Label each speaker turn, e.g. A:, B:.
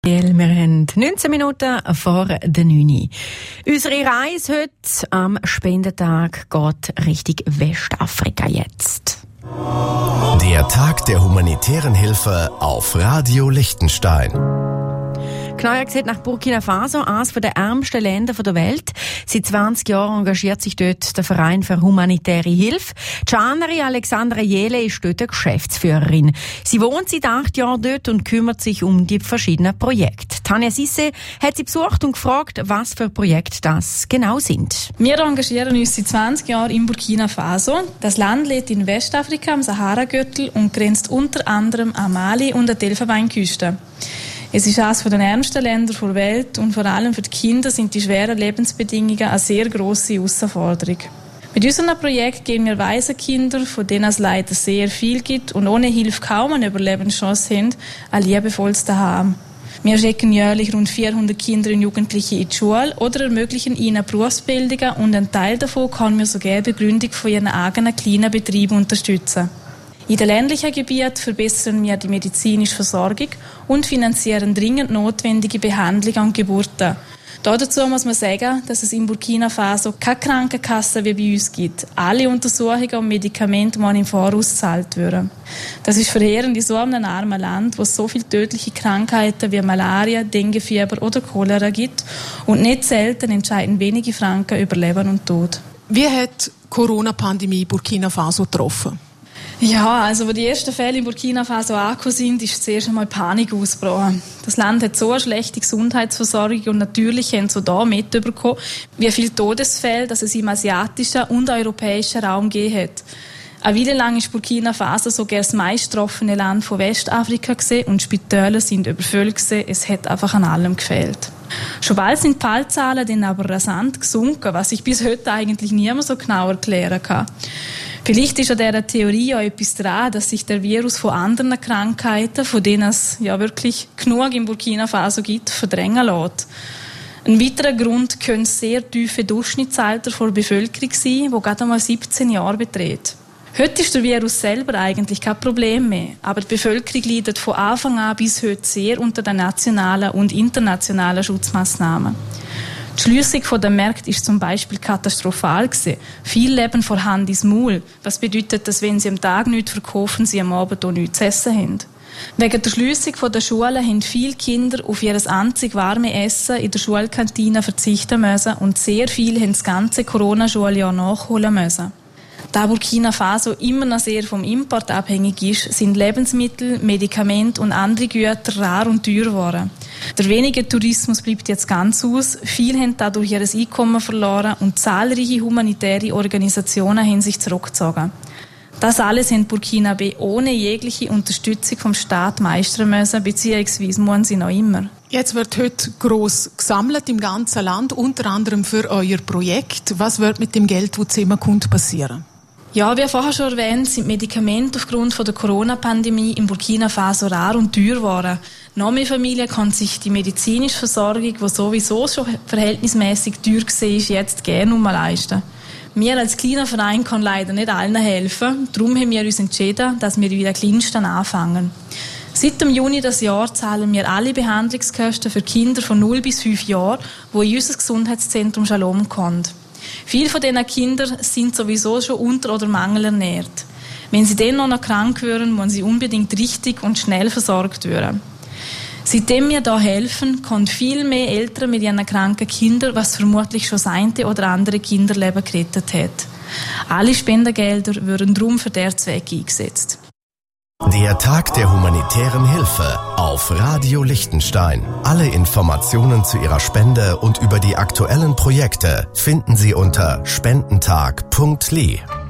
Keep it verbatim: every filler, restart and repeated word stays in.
A: Wir haben neunzehn Minuten vor der neun. Unsere Reise heute am Spendentag geht Richtung Westafrika jetzt.
B: Der Tag der humanitären Hilfe auf Radio Liechtenstein.
A: Genauer gesagt nach Burkina Faso, eines der ärmsten Länder der Welt. Seit zwanzig Jahren engagiert sich dort der Verein für humanitäre Hilfe. Gianari Alexandra Jele ist dort Geschäftsführerin. Sie wohnt seit acht Jahren dort und kümmert sich um die verschiedenen Projekte. Tanja Sisse hat sie besucht und gefragt, was für Projekte das genau sind.
C: Wir engagieren uns seit zwanzig Jahren in Burkina Faso. Das Land liegt in Westafrika am Sahara-Gürtel und grenzt unter anderem an Mali und an die Elfenbeinküste. Es ist eines der ärmsten Länder der Welt und vor allem für die Kinder sind die schweren Lebensbedingungen eine sehr grosse Herausforderung. Mit unserem Projekt geben wir Waisenkinder, von denen es leider sehr viel gibt und ohne Hilfe kaum eine Überlebenschance haben, ein liebevolles Zuhause. Wir schicken jährlich rund vierhundert Kinder und Jugendliche in die Schule oder ermöglichen ihnen Berufsbildungen und einen Teil davon können wir sogar die Begründung von ihren eigenen kleinen Betrieben unterstützen. In den ländlichen Gebieten verbessern wir die medizinische Versorgung und finanzieren dringend notwendige Behandlungen und Geburten. Dazu muss man sagen, dass es in Burkina Faso keine Krankenkasse wie bei uns gibt. Alle Untersuchungen und Medikamente müssen im Voraus gezahlt werden. Das ist verheerend in so einem armen Land, wo es so viele tödliche Krankheiten wie Malaria, Denguefieber oder Cholera gibt. Und nicht selten entscheiden wenige Franken über Leben und Tod.
D: Wie hat die Corona-Pandemie Burkina Faso getroffen?
C: Ja, also als die ersten Fälle in Burkina Faso angekommen sind, ist zuerst einmal Panik ausgebrochen. Das Land hat so eine schlechte Gesundheitsversorgung und natürlich haben sie da mitbekommen, wie viele Todesfälle dass es im asiatischen und europäischen Raum gegeben hat. Eine Weile lang war Burkina Faso sogar das meistgetroffene Land von Westafrika gewesen und die Spitäler sind überfüllt gewesen. Es hat einfach an allem gefehlt. Schon bald sind die Fallzahlen dann aber rasant gesunken, was ich bis heute eigentlich niemand so genau erklären kann. Vielleicht ist an dieser Theorie auch etwas dran, dass sich der Virus von anderen Krankheiten, von denen es ja wirklich genug in Burkina Faso gibt, verdrängen lässt. Ein weiterer Grund können sehr tiefe Durchschnittsalter der Bevölkerung sein, die gerade einmal siebzehn Jahre beträgt. Heute ist der Virus selber eigentlich kein Problem mehr, aber die Bevölkerung leidet von Anfang an bis heute sehr unter den nationalen und internationalen Schutzmaßnahmen. Die Schliessung der Märkte war zum Beispiel katastrophal gewesen. Viele leben vor Hand ins Maul, was bedeutet, dass wenn sie am Tag nichts verkaufen, sie am Abend auch nichts zu essen haben. Wegen der Schliessung der Schulen haben viele Kinder auf ihr einzig warmes Essen in der Schulkantine verzichten müssen und sehr viele haben das ganze Corona-Schuljahr nachholen müssen. Da Burkina Faso immer noch sehr vom Import abhängig ist, sind Lebensmittel, Medikamente und andere Güter rar und teuer geworden. Der wenige Tourismus bleibt jetzt ganz aus. Viele haben dadurch ihr Einkommen verloren und zahlreiche humanitäre Organisationen haben sich zurückgezogen. Das alles haben Burkina B ohne jegliche Unterstützung vom Staat meistern müssen, beziehungsweise müssen sie noch immer.
D: Jetzt wird heute gross gesammelt im ganzen Land, unter anderem für euer Projekt. Was wird mit dem Geld, das zusammenkommt, passieren?
C: Ja, wie vorher schon erwähnt, sind Medikamente aufgrund der Corona-Pandemie in Burkina Faso rar und teuer geworden. Noch mehr Familien können sich die medizinische Versorgung, die sowieso schon verhältnismäßig teuer war, jetzt gerne mal leisten. Wir als kleiner Verein können leider nicht allen helfen. Darum haben wir uns entschieden, dass wir wieder kleinsten anfangen. Seit dem Juni des Jahres zahlen wir alle Behandlungskosten für Kinder von null bis fünf Jahren, die in unser Gesundheitszentrum Shalom kommen. Viele von diesen Kindern sind sowieso schon unter- oder mangelernährt. Wenn sie dann noch, noch krank werden, müssen sie unbedingt richtig und schnell versorgt werden. Seitdem wir da helfen, können viel mehr Eltern mit ihren kranken Kindern, was vermutlich schon das eine oder andere Kinderleben gerettet hat. Alle Spendengelder werden darum für diesen Zweck eingesetzt.
B: Der Tag der humanitären Hilfe auf Radio Liechtenstein. Alle Informationen zu Ihrer Spende und über die aktuellen Projekte finden Sie unter spendentag punkt l e.